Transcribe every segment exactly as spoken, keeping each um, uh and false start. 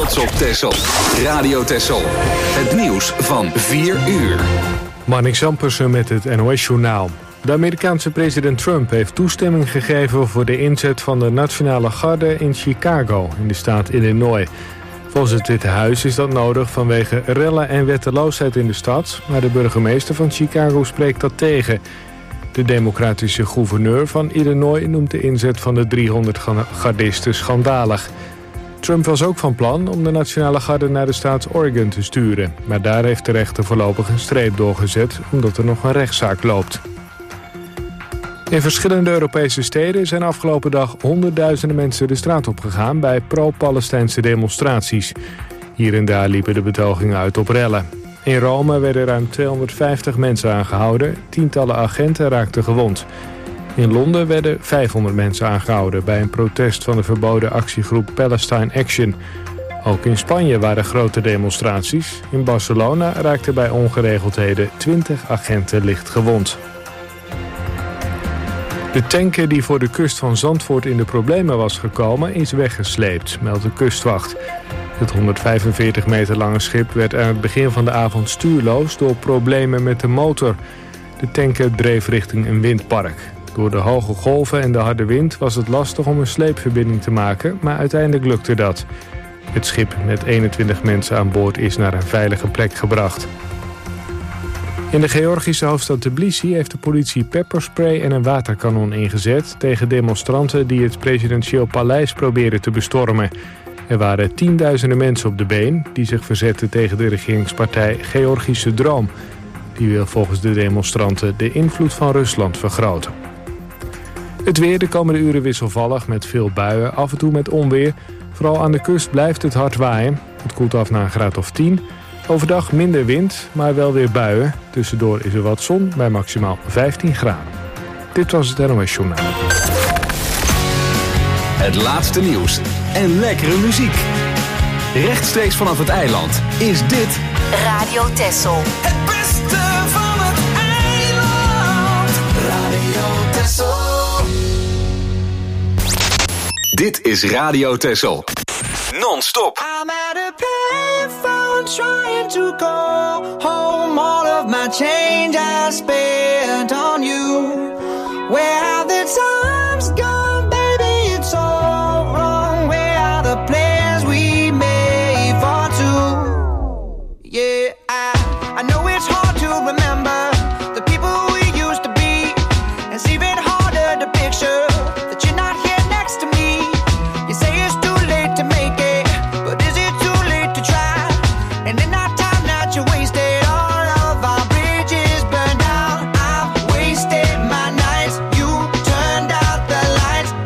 trots op Texel. Radio Texel. Het nieuws van vier uur. Marnix Zampersen met het N O S-journaal. De Amerikaanse president Trump heeft toestemming gegeven voor de inzet van de Nationale Garde in Chicago, in de staat Illinois. Volgens het Witte Huis is dat nodig vanwege rellen en wetteloosheid in de stad, maar de burgemeester van Chicago spreekt dat tegen. De democratische gouverneur van Illinois noemt de inzet van de driehonderd gardisten schandalig. Trump was ook van plan om de Nationale Garde naar de staat Oregon te sturen, maar daar heeft de rechter voorlopig een streep doorgezet omdat er nog een rechtszaak loopt. In verschillende Europese steden zijn afgelopen dag honderdduizenden mensen de straat opgegaan bij pro-Palestijnse demonstraties. Hier en daar liepen de betogingen uit op rellen. In Rome werden ruim tweehonderdvijftig mensen aangehouden, tientallen agenten raakten gewond. In Londen werden vijfhonderd mensen aangehouden bij een protest van de verboden actiegroep Palestine Action. Ook in Spanje waren grote demonstraties. In Barcelona raakten bij ongeregeldheden twintig agenten licht gewond. De tanker die voor de kust van Zandvoort in de problemen was gekomen is weggesleept, meldt de kustwacht. Het honderdvijfenveertig meter lange schip werd aan het begin van de avond stuurloos door problemen met de motor. De tanker dreef richting een windpark. Door de hoge golven en de harde wind was het lastig om een sleepverbinding te maken, maar uiteindelijk lukte dat. Het schip met eenentwintig mensen aan boord is naar een veilige plek gebracht. In de Georgische hoofdstad Tbilisi heeft de politie pepperspray en een waterkanon ingezet tegen demonstranten die het presidentieel paleis proberen te bestormen. Er waren tienduizenden mensen op de been die zich verzetten tegen de regeringspartij Georgische Droom. Die wil volgens de demonstranten de invloed van Rusland vergroten. Het weer de komende uren wisselvallig met veel buien, af en toe met onweer. Vooral aan de kust blijft het hard waaien. Het koelt af naar een graad of tien. Overdag minder wind, maar wel weer buien. Tussendoor is er wat zon bij maximaal vijftien graden. Dit was het N O S Journaal. Het laatste nieuws en lekkere muziek. Rechtstreeks vanaf het eiland is dit Radio Texel. Het beste van het eiland. Radio Texel. Dit is Radio Texel. Non-stop. I'm at a payphone trying to call home. All of my change I spent on you. Where have the times gone, baby? It's all wrong. Where are the plans we made for two? Yeah, I, I know it's hard to remember the people we used to be. It's even harder to picture that you're not here next to me. You say it's too late to make it, but is it too late to try? And in that time that you wasted, all of our bridges burned down. I've wasted my nights, you turned out the lights.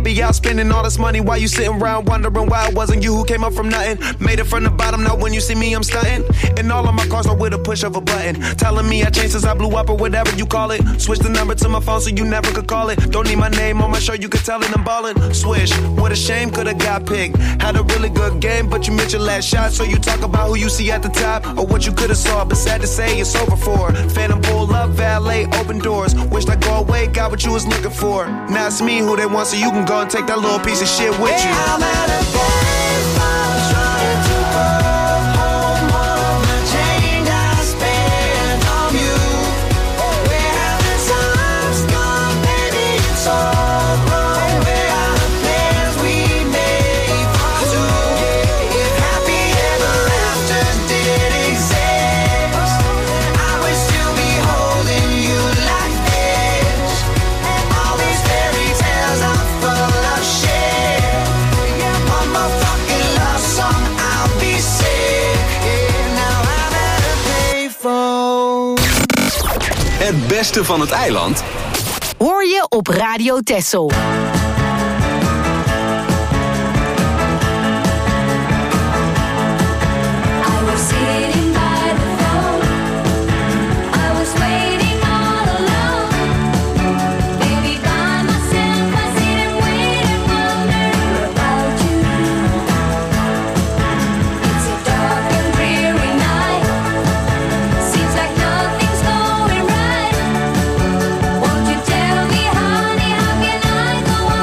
be out spending all this money while you sitting around wondering why it wasn't you who came up from nothing. Made it from the bottom, now when you see me, I'm stunting. And all of my cars are with a push of a button. Telling me I changed since I blew up or whatever you call it. Switch the number to my phone so you never could call it. Don't need my name on my shirt, you could tell it I'm ballin'. Swish, what a shame, could've got picked. Had a really good game, but you missed your last shot. So you talk about who you see at the top or what you could've saw. But sad to say, it's over for. Phantom pull up, valet, open doors. Wished I go away, got what you was looking for. Now it's me who they want, so you can go and take that little piece of shit with you. Hey, I'm at a baseball trying to go home. All of my change I spent on you. Where have the times gone, baby? It's all wrong. Where are the plans we made for two? If happy ever after did exist, I would still be holding you like this. All these fairy tales are full of shit. One more fucking love song, I'll be sick. Now I'm at a payphone. Het beste van het eiland Hoor je op Radio Texel. I was sitting by the phone. I was waiting all alone. Baby, by myself, I sit and wait and wonder about you. It's a dark and dreary night. Seems like nothing's going right. Won't you tell me, honey, how can I go on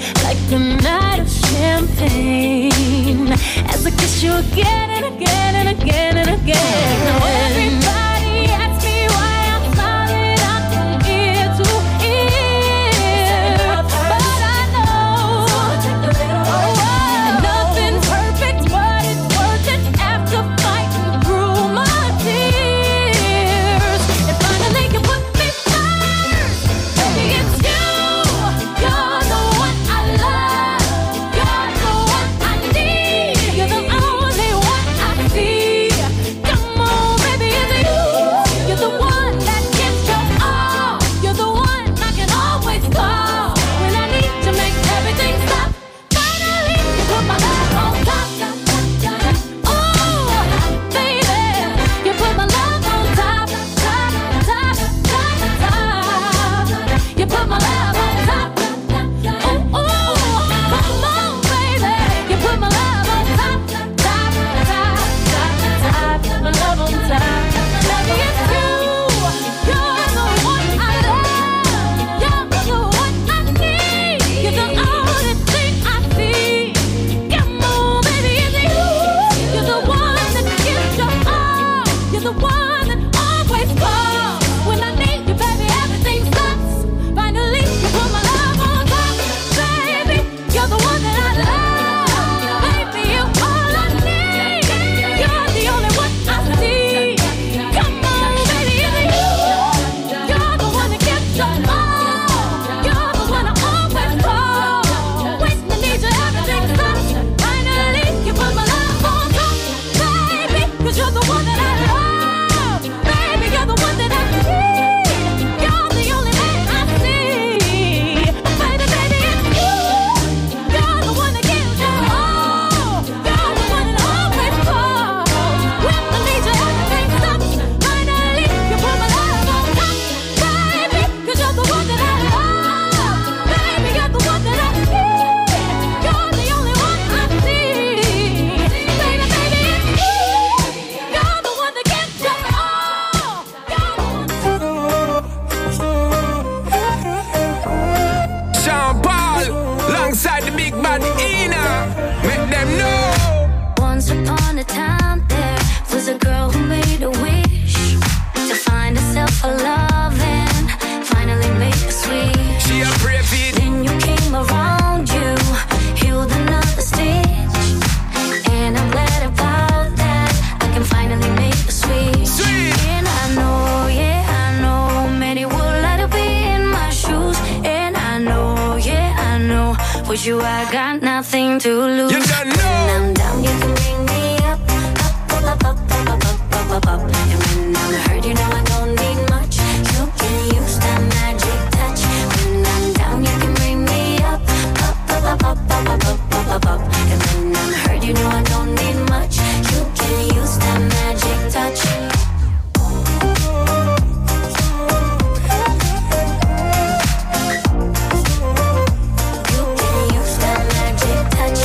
like a night of champagne. As I kiss you again and again and again and again. Now everybody asks me why I'm smiling out from ear to ear, but I know and nothing's perfect, but it's worth it after fighting through my tears. And finally you put me first, baby, it's you. You're the one I love. You're the one I need. You're the only one I see. Come on, baby, it's you. You're the one that gives your all. You're the one I can always call when I need to make everything stop. Finally, you put my love on top. Oh, baby, you put my love on top, top, top, top, top. You put my love on top. Oh, oh, come on, baby, you put my love on top, top, top, top, top. My love on top. Baby, it's you. You're the one I love. You're the one I need. You're the only thing I see. Come on, baby, it's you. You're the one that gives your all. You're the one that always calls when I need you, baby. Everything stops. Finally, you put my love on top, baby. You're the one that I love, baby. You're all I need. You're the only one I see. Come on, baby, it's you. You're the one that gives your all. You're the one I always call when I need you. Everything stops. Finally, you put my love on top, baby. 'Cause you're the one that I love, baby. You're the one that I need. You're the only man I see. Baby, baby, it's you. You're the one that gives your all. You're the one that always calls when I need you. Everything stops. Finally, you put my love on top, baby. 'Cause you're the one that I love, baby. You're the one that I need. You're the only one I see. Baby, baby, it's you. You're the one that gives your all. You're the one. Sean Paul, alongside the big bad Ina. Make them know. Once upon a time, there was a girl who made a wish to find herself a love and finally make a switch. She a brave it. Then you came around, you healed another stitch, and I'm glad about that. I can finally make a switch. Sweet. And I know, yeah, I know, many would like to be in my shoes, and I know, yeah, I know, with you I got nothing to lose. You don't know. When I'm down, you can bring me up, up, up, up, up, up, up, up, up, up. And when I'm hurt, you know I don't need much. You can use that magic touch. When I'm down, you can bring me up, up, up, up, up, up, up, up, up, up, up. And when I'm hurt, you know I don't need much. You can use that magic touch. You can use that magic touch.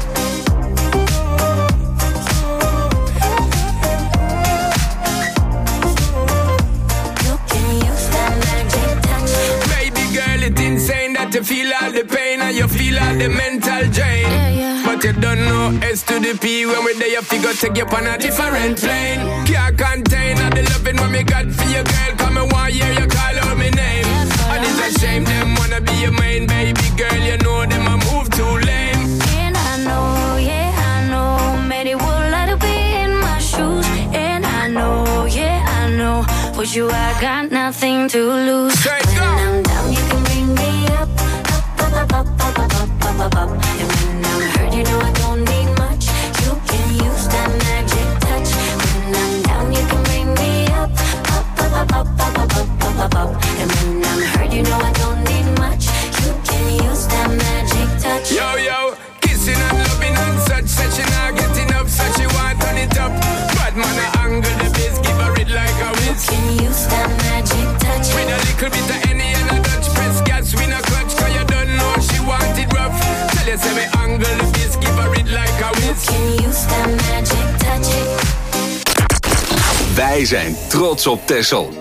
You can use that magic touch. Baby girl, it's insane that you feel all the pain and you feel all the mental drain. Yeah, yeah. But you don't know S to the P. When we're there, you figure take you on a different plane. Can't contain all the loving when me got for you, girl. Come and one year you call out my name. And it's a shame them wanna be your main baby girl. You know them a move too lame. And I know, yeah, I know, many would like to be in my shoes. And I know, yeah, I know, with you I got nothing to lose. Straight When go. I'm down, you can bring me up, up, up, up, up, up, up, up, up, up. And when I'm hurt, you know I don't need much. You can use that magic touch. When I'm down, you can bring me up, up, up, up, up, up, up, up, up, up, up. And when I'm hurt, you know I don't need much. You can use that magic touch. Yo, yo, kissing and loving and such. Said she not get enough, so she want turn it up. Bad man a angle the bass, give her it like a whiz. Can use that magic touch. With a little bit of any and a Dutch press gas, we no clutch. Cause you don't know she want it rough. Tell you say me angle the bass, give her it like a whiz. Can use that magic touch. Wij zijn trots op Texel.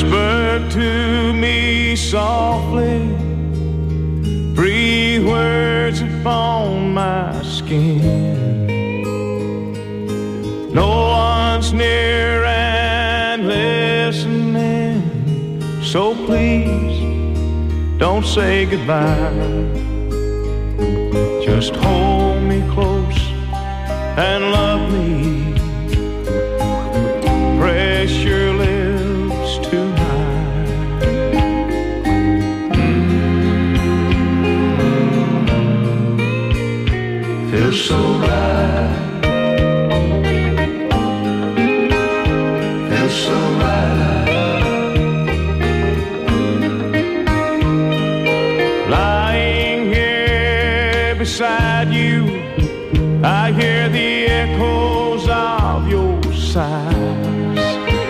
Whisper to me softly, breathe words upon my skin. No one's near and listening, so please don't say goodbye. Just hold me close and love me. Press your lips to mine. Mm-hmm. Feels so right. Feels so right. Lying here beside you, I hear the echoes of your sighs.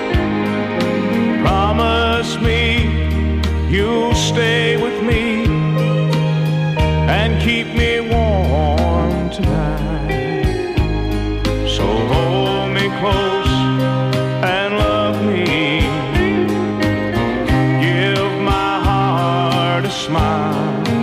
Promise me you'll stay with me and keep me warm tonight. So hold me close and love me. Give my heart a smile.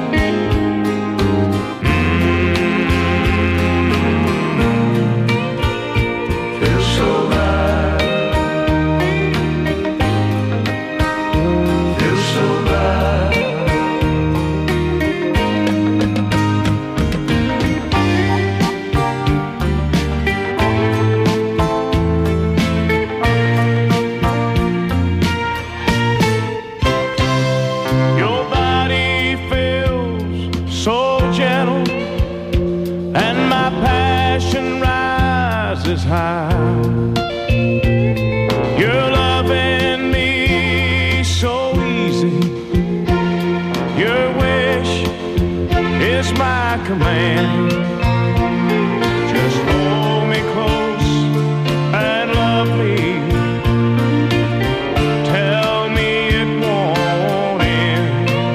High. You're loving me so easy. Your wish is my command. Just hold me close and love me. Tell me it won't end.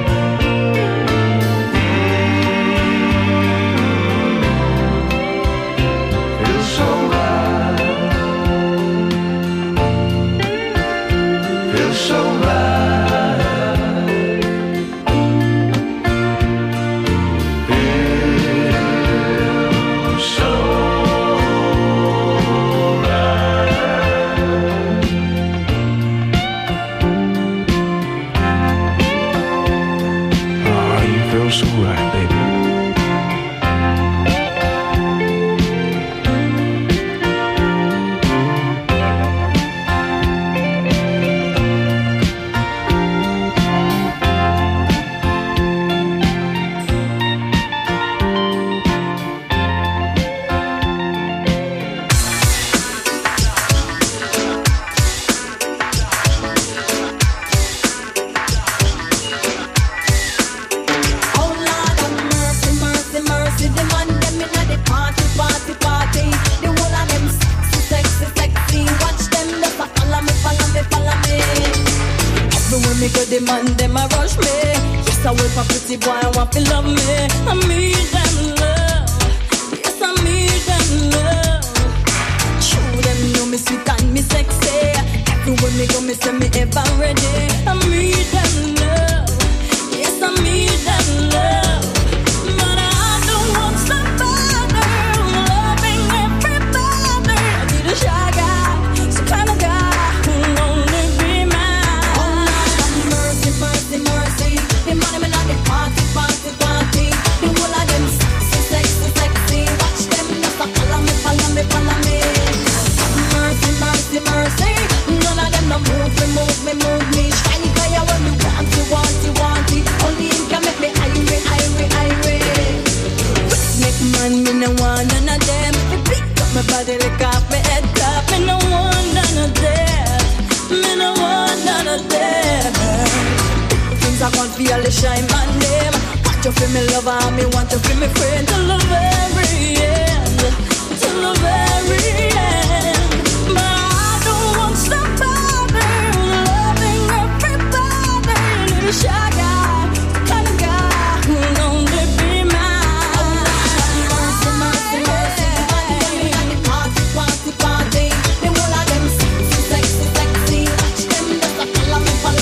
Mm-hmm. Feels so right. So right, feels so right. Oh, you feel so right, baby. The man, them a rush me. Yes, I wait for pretty boy, I want to love me. I need them love. Yes, I need them love. True, them know me sweet and me sexy. Everywhere me go, me say me ever ready. I need them love. Yes, I need them love. But I don't want somebody loving everybody. I need a shy guy, some kind of guy who only be mine. Mercy, mercy, mercy. The money me not the party, party, party. The whole of them sexy, sexy, sexy. Watch them just a follow me, follow me, follow me. Mercy, mercy, mercy. None of them no move me, move me, move me. Shiny fire when me want it, want it, want it. Only him can make me irate, irate, irate. Make man, me no want none of them. Me pick up my body, lick off my head top. Me no want none of them. Me no want none of them. Things I can't feel the shine on them. Want you feel me lover, me want you feel me friend. Till the very end, till the very end. But I don't want somebody loving everybody. Need a shy guy, kind of guy who'll only be mine. Mercy, mercy, mercy. Party, party, party. The whole of them sexy, sexy, sexy. Watch them just a follow me, follow me.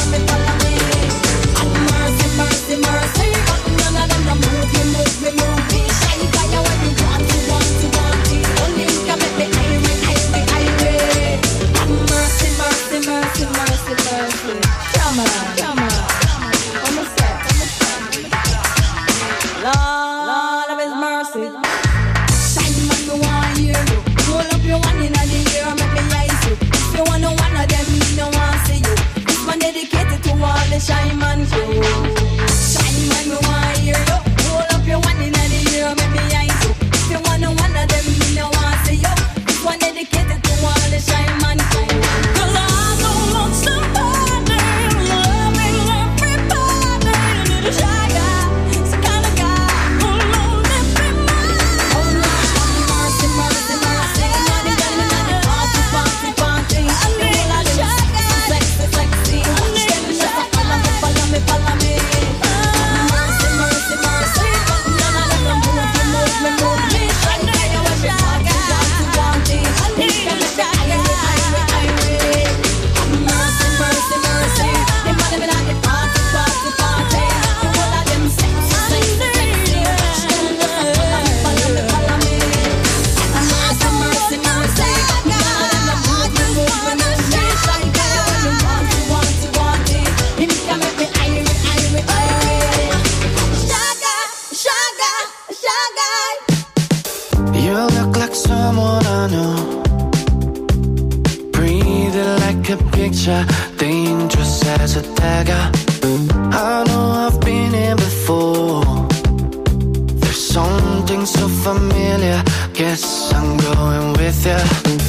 paint a picture, dangerous as a dagger. I know I've been here before. There's something so familiar. Guess I'm going with ya.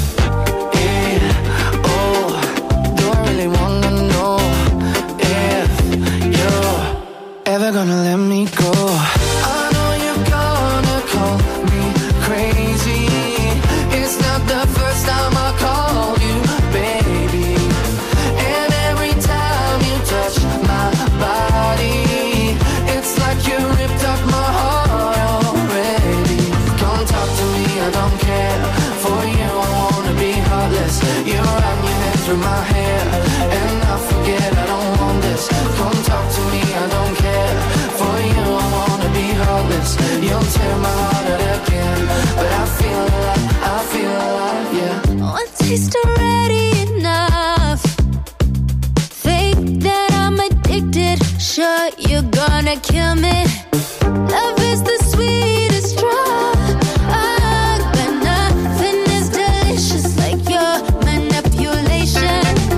Yeah, oh, do I really wanna know if you're ever gonna let me go? I know you're gonna call me crazy. It's not the first time I called you, baby. And every time you touch my body, it's like you ripped up my heart already. Come talk to me, I don't care. For you, I wanna be heartless. You run your head through my hair, and I forget I don't want this. Come talk to me, I don't care. For you, I wanna be heartless. You'll tear my heart out again, but I feel alive, I feel alive, yeah. One taste already enough. Think that I'm addicted. Sure, you're gonna kill me. Love is the sweetest drug, but nothing is delicious like your manipulation.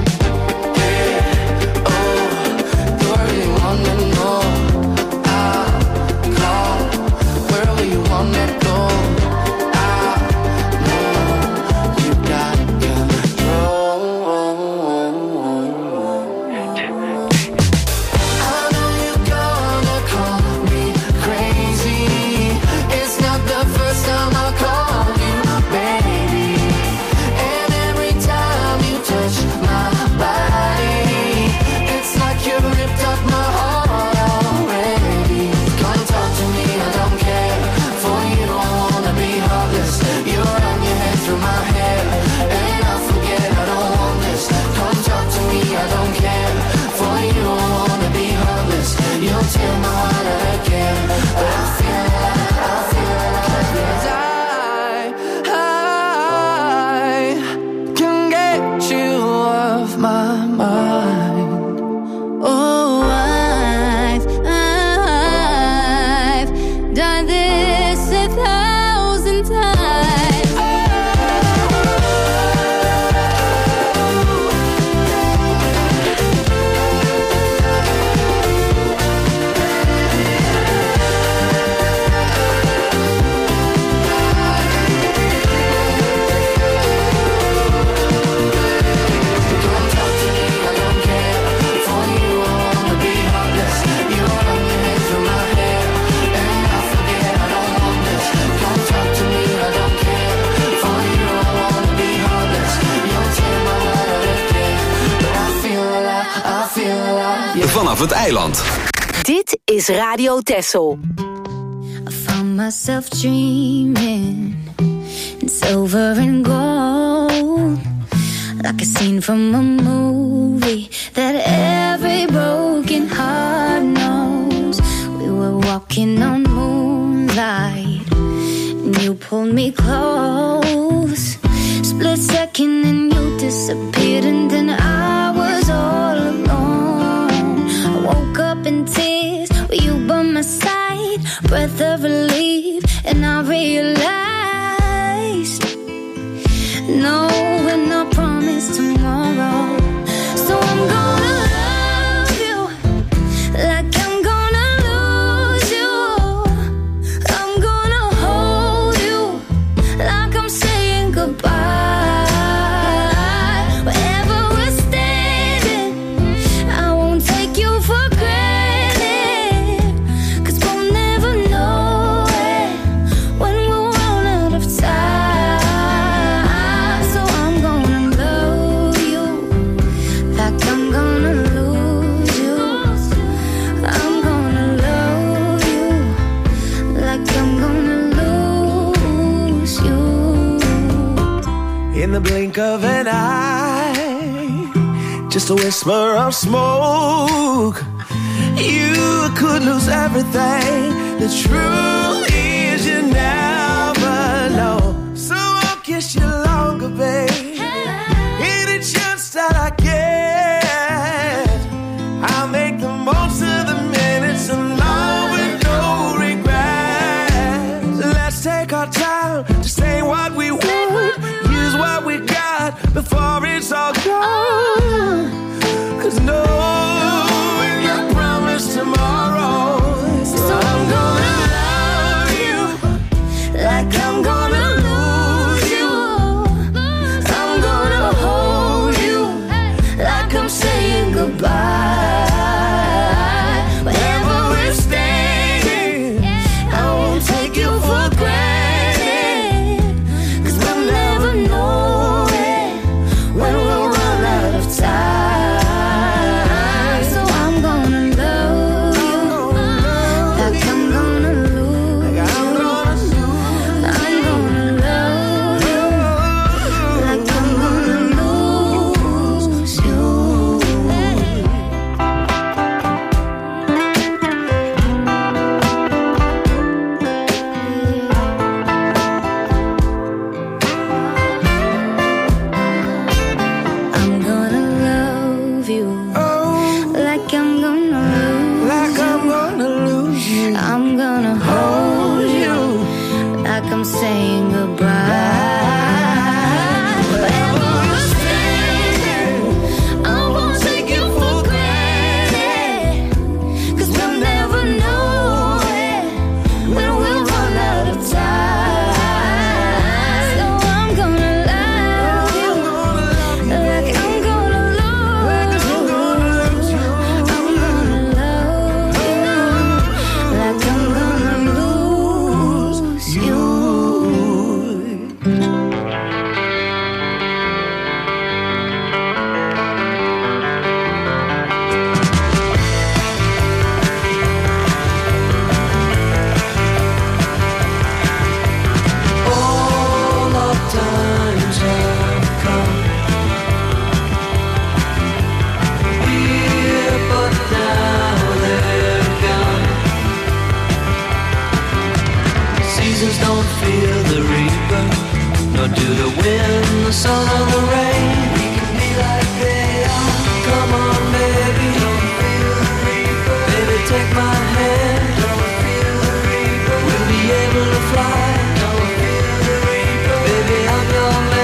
Yeah, oh, do I really wanna know? I'll call, where will you wanna go? I know you got control. I know you're gonna call me crazy. It's not the first time I called you, baby. And every time you touch my body, it's like you ripped up my heart already. Come talk to me, I don't care. For you, I wanna be heartless. You run your head through my hair, and I forget I don't want this. Come talk to me, I don't care. For you, I wanna be heartless. You'll tear my heart out again, but I feel alive, I feel alive. 'Cause I, I can get you off my mind. Oh, I've, I've done this a thousand times. Come talk to me, I don't care. For you, I wanna be heartless. You run your head through my hair, and I forget I don't want this. Come talk to me, I don't care. For you, I wanna be heartless. You'll tear my heart out again, but I feel alive, I feel alive. Yeah. Vanaf het eiland. Dit is Radio Texel. I found myself dreaming in silver and gold, like a scene from a movie that every broken heart knows. We were walking on moonlight, and you pulled me close. Split second and you disappeared, and then I was all alone. I woke up in tears with you by my side, breath of relief, and I realized no, we're not promised tomorrow. So I'm gonna love you like I'm gonna lose you. I'm gonna hold you like I'm saying goodbye. Wherever we're standing, I won't take you for granted, 'cause we'll never know it when we'll run out of time. So I'm gonna love you like I'm gonna lose you. I'm gonna love you like I'm gonna lose you. In the blink of an eye, just a whisper of smoke, you could lose everything. The truth is you never know. So I'll kiss you longer, babe. Any chance that I get, I'll make the most of the minutes alone with no regrets. Let's take our time to say what we want, use what we got before it's all gone. sun or the rain. We can be like they are. Come on, baby. Don't feel the reaper. Baby, take my hand. Don't feel the reaper. We'll be able to fly. Don't feel the reaper. Baby, I'm your man.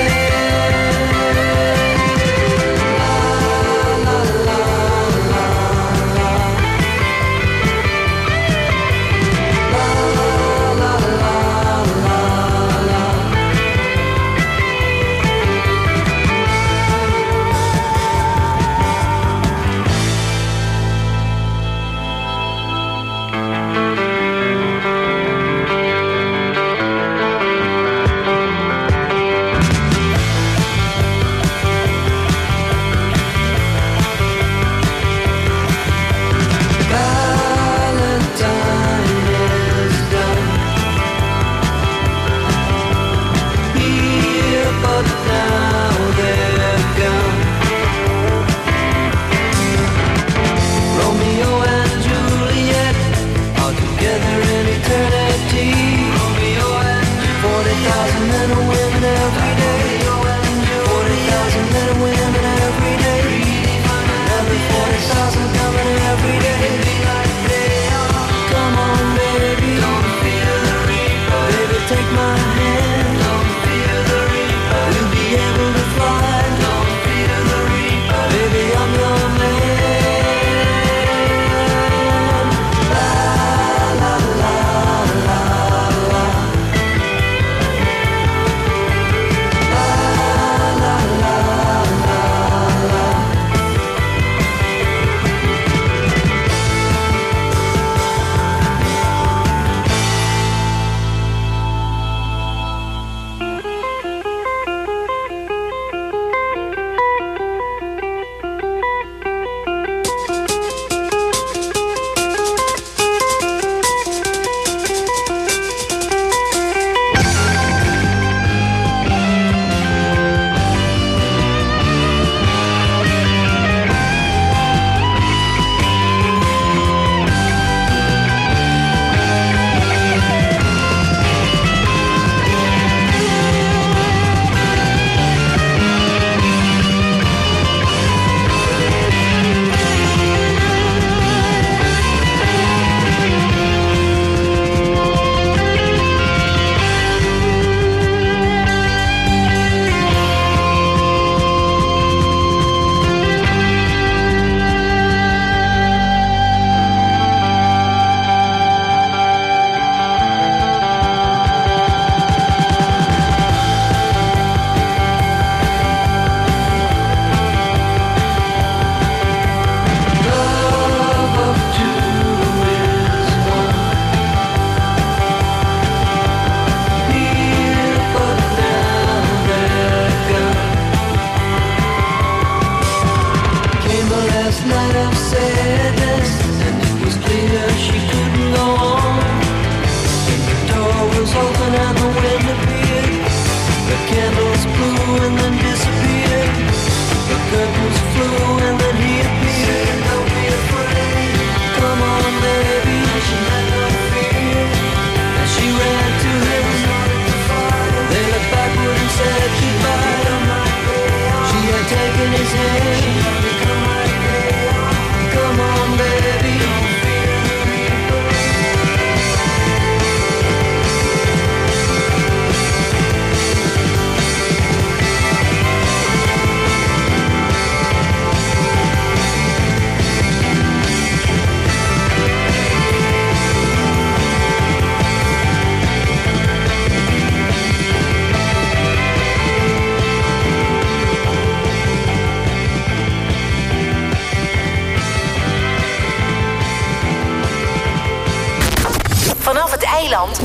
eiland.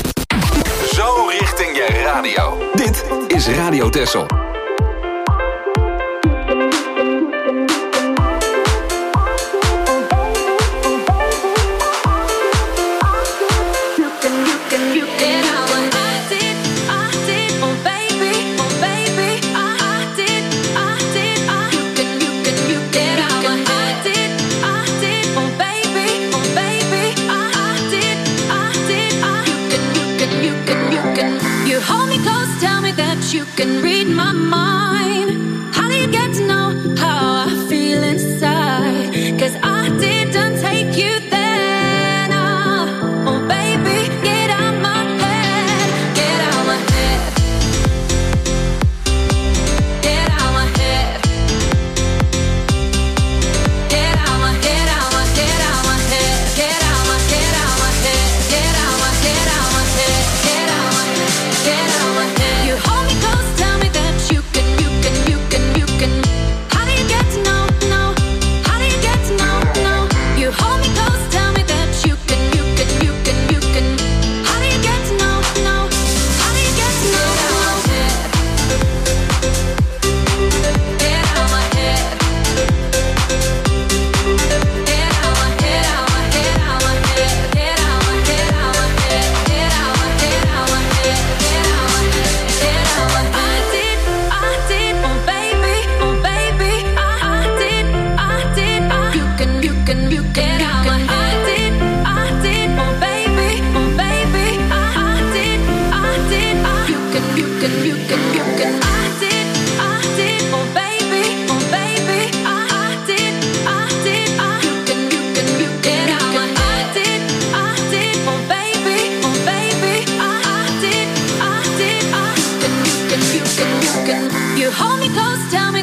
Zo richting je radio. Dit is Radio Texel. You can read my mind.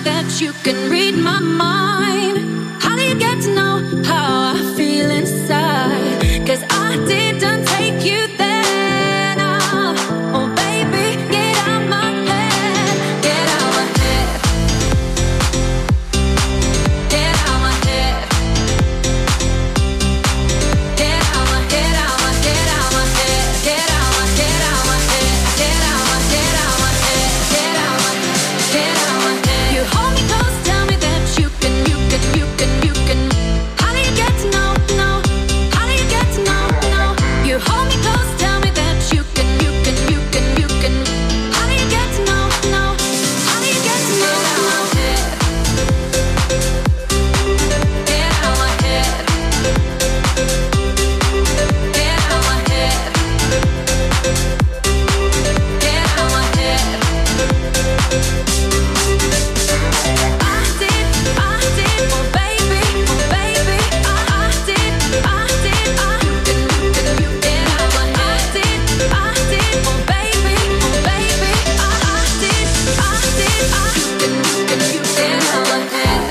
that you can read my mind? How do you get to know how I feel inside? 'Cause I didn't take you there. No. Oh baby, get out my head, get out my head, get out my head, get out my, get out my, get out my head, get out my, get out my head, get out my, get out my head, get out my, get out my head. You hold me close, tell me that you can, you can, you can, you can. How do you get to know, know? How do you get to know, know? You hold me close, tell me that you can, you can, you can, you can. How do you get to know, know? How do you get to know, know? Get out my head, get out my head, get out my head. I did, I did, oh baby, oh baby, I, I did, I did, I. You can, you can, you get out my head. I did, I did, oh baby, oh baby, I, I did, I did, I. You can, you can, you get out my head.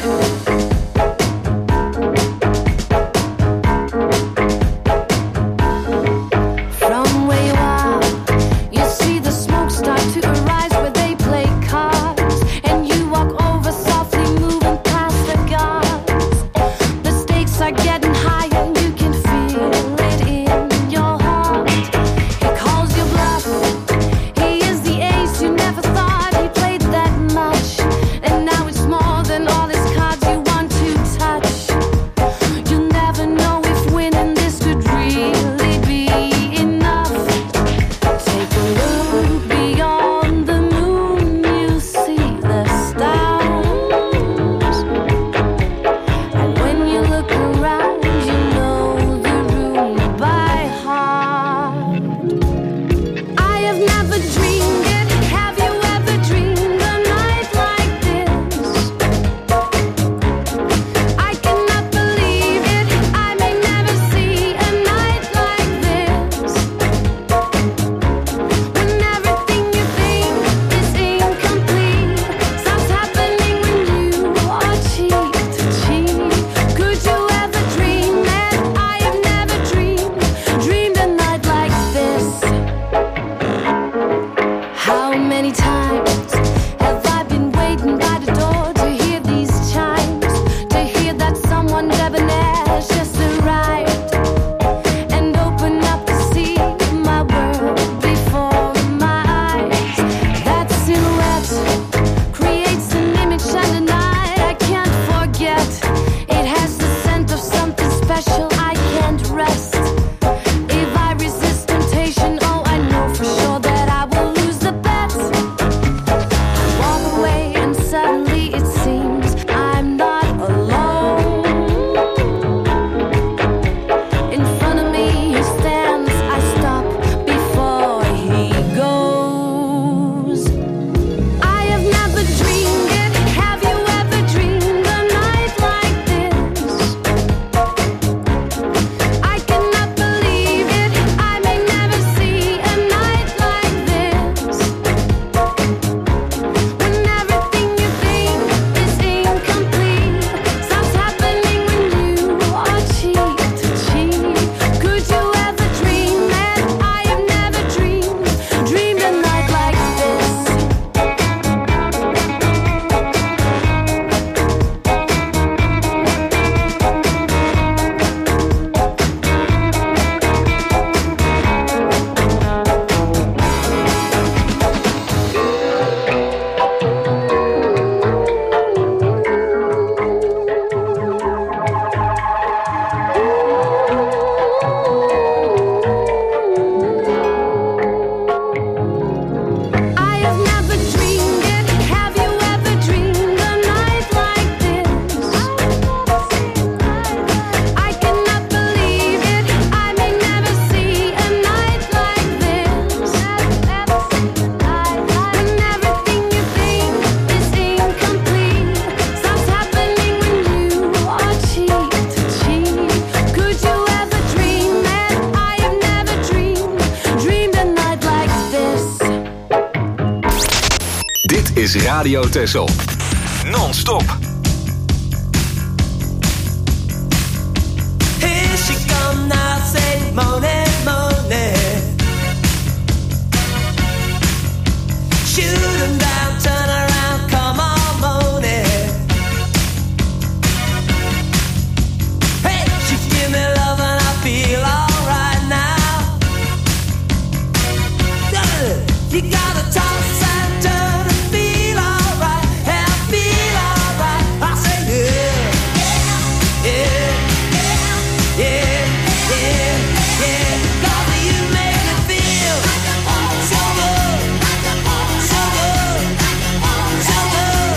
From where you are, you see the smoke start to arise where they play cards, and you walk over softly, moving past the guards. The stakes are getting higher, you can feel it in your heart. He calls you bluff, he is the ace you never thought he played that much, and now it's more than all his cards you want to touch. You'll never know if winning this could really be enough. Take a look beyond the moon, you see the stars. And when you look around, you know the room by heart. I have never dreamed it. Have you ever dreamed a night like this? I cannot believe it. I may never see a night like this. When everything you think is incomplete starts happening when you are cheek to cheek. Could you ever dream that I have never dreamed, dreamed a night like this? How many times have I been waiting by the door to hear these chimes, to hear that someone debonair's just arrived, and open up to see my world before my eyes. That silhouette creates an image and a night I can't forget. It has the scent of something special, I can't rest. If I resist temptation, oh I know for sure that I will lose the bet. I walk away and suddenly it seems I'm not alone. In front of me he stands, I stop before he goes. I have never dreamed it. Have you ever dreamed a night like this? I cannot believe it. I may never see a night like this. When everything you think is incomplete starts happening when you are cheek to cheek. Could you ever dream that I have never dreamed, dreamed a night like this? I have never dreamed it. Have you ever dreamed a night like this? I cannot believe it. I may never see a night like this. When everything you think is incomplete starts happening when you are cheek to cheek. Could you ever dream that I have never dreamed, dreamed a night like this? Dit is Radio Texel. non-stop. Here she come now, say moaning, moaning. Shoot 'em down, turn around, come on, moaning. Hey, she give me love and I feel alright now. You gotta toss and turn and feel alright, and feel alright. I say yeah, yeah, yeah, yeah, yeah, yeah. 'Cause you make me feel so good, so good, so good.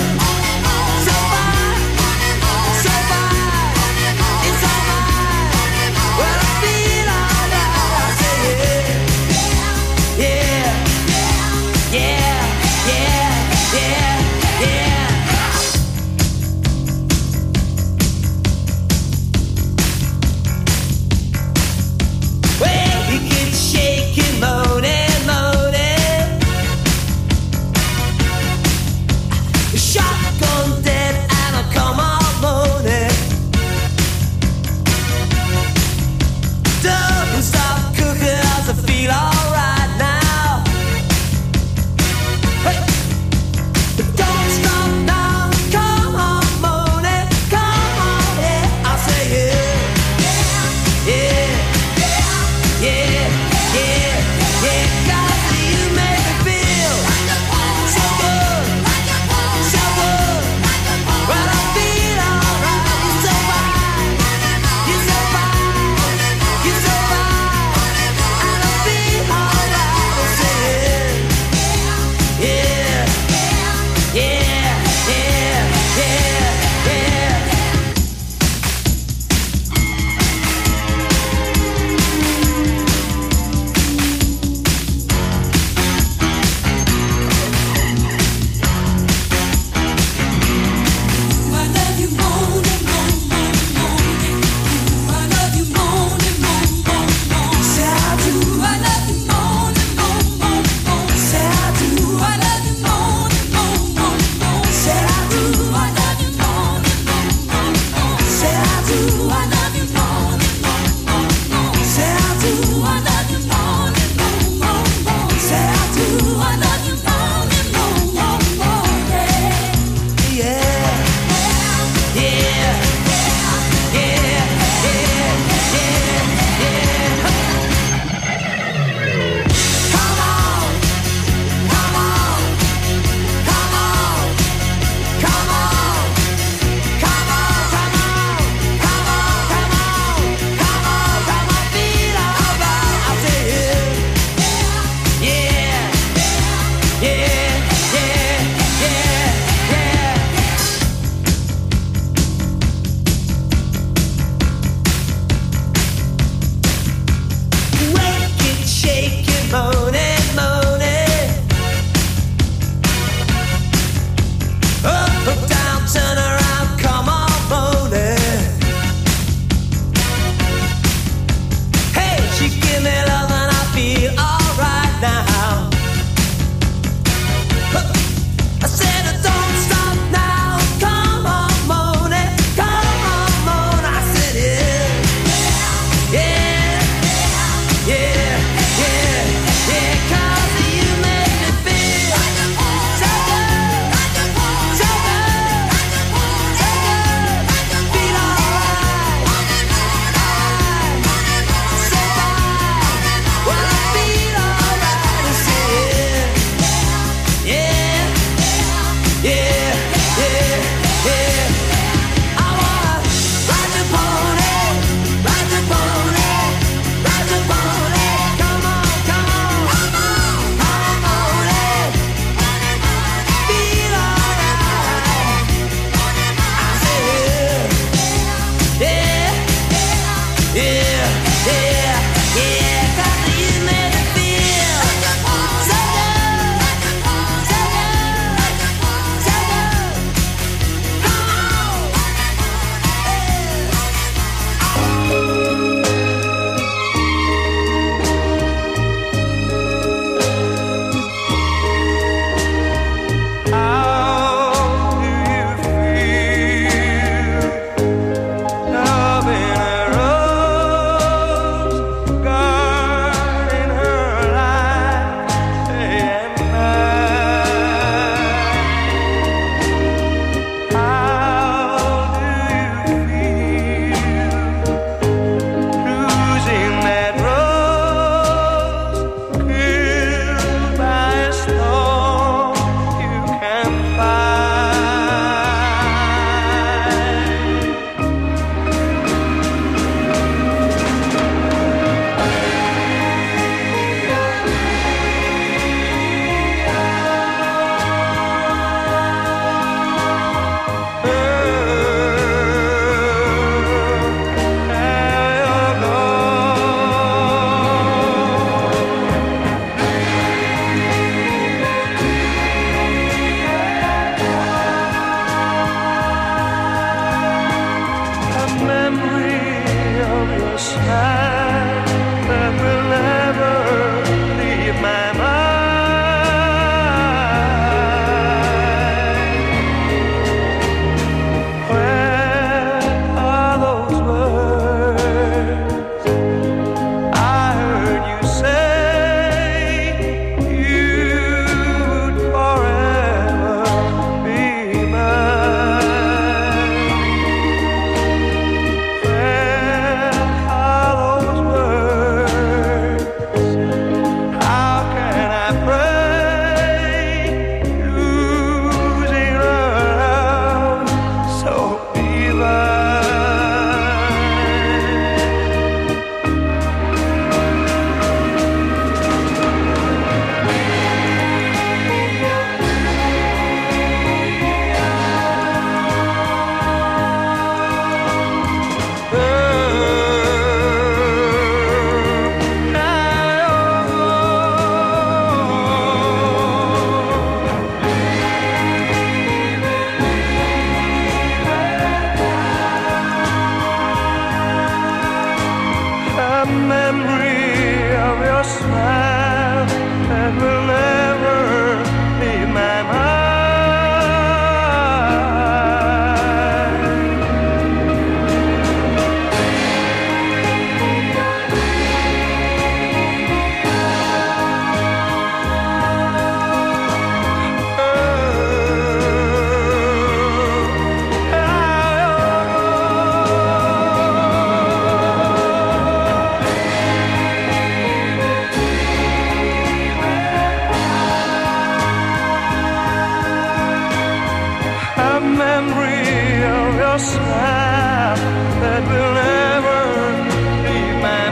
yourself that will never leave my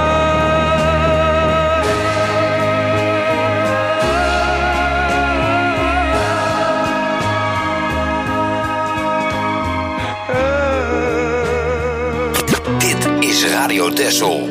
mind. Dit is Radio Texel.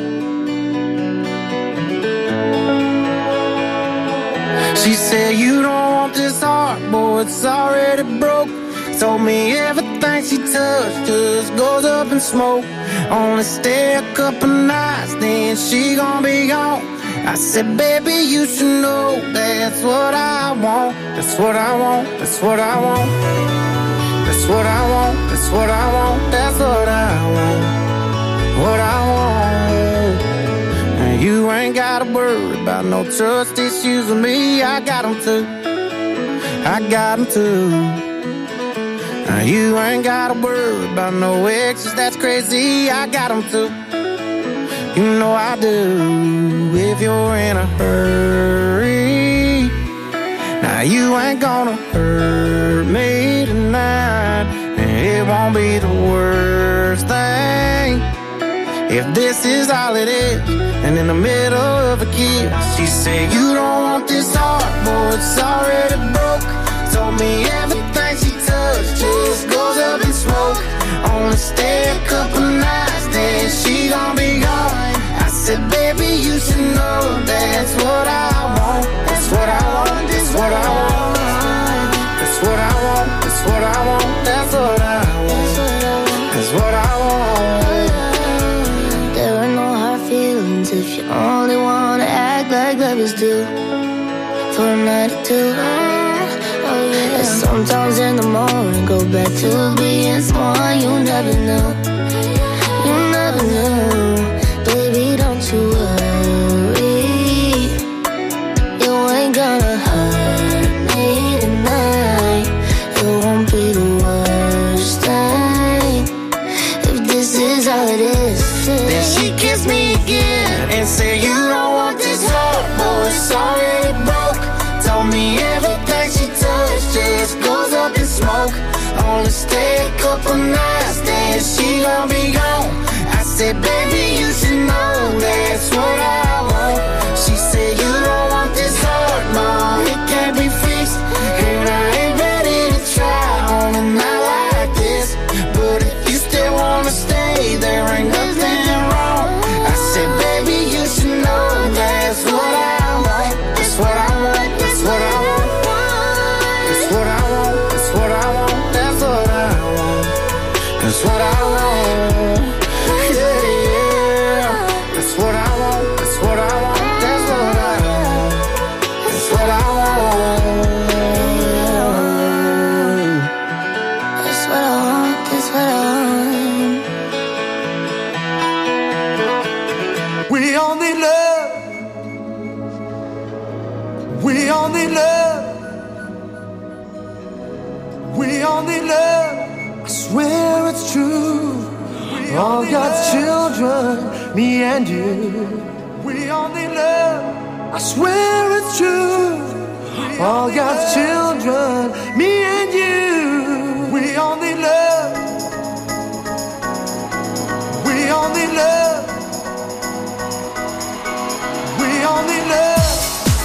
She said you don't want this heart, boy, it's already broke. Told me everything she touched just goes up in smoke. Only stay a couple nights, then she gon' be gone. I said, baby, you should know that's what I want. That's what I want, that's what I want. That's what I want, that's what I want. That's what I want, what I want. And you ain't gotta worry about no trust issues with me. I got them too, I got them too. Now you ain't gotta worry about no exes, that's crazy. I got them too, you know I do. If you're in a hurry, now you ain't gonna hurt me tonight. And it won't be the worst thing if this is all it is. And in the middle of a kiss, she said you don't want this heart, boy, it's already broke. Told me everything she touched just goes up in smoke. Only stay a couple nights, then she gon' be gone. I said, baby, you should know that's what I want. That's what I want, that's what I want. That's what I want, that's what I want. That's what I want, that's what I want. There are no hard feelings if you only wanna act like lovers do. For a night or two, oh yeah. And sometimes in the morning go back to being someone you never knew. You never knew. Baby, don't you worry, you ain't gonna hurt me tonight. It won't be the worst thing if this is all it is. Then she kissed me again and said you don't want this heart, boy, it's already broke. Told me everything she touched just goes up in smoke. Only stay a couple nights, then she gon' be gone. I said, baby, you should know that's what I want. She said you don't want this heart, no, it can't be fixed. And I ain't ready to try on a night like this. But if you still wanna stay, there ain't nothing wrong. I said, baby, you should know that's what I want. That's what I want, that's what I want. That's what I want, that's what I want. That's what I want, that's what I want. Yeah, yeah. That's what I want, that's what I want. That's what I want, that's what I want. That's what I want, that's what I want. We all need love. We all need love. We all need love. I swear it's true. All God's children, me and you. We all need love. I swear it's true. All God's children, me and you. We all need love. We all need love. We all need love.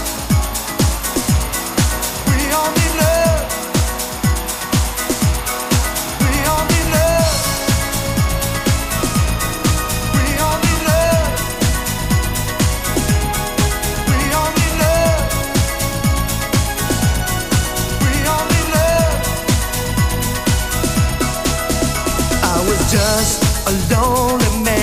We all need love. We all need love. We all need love. We all need love. We all need love. I was just a lonely man.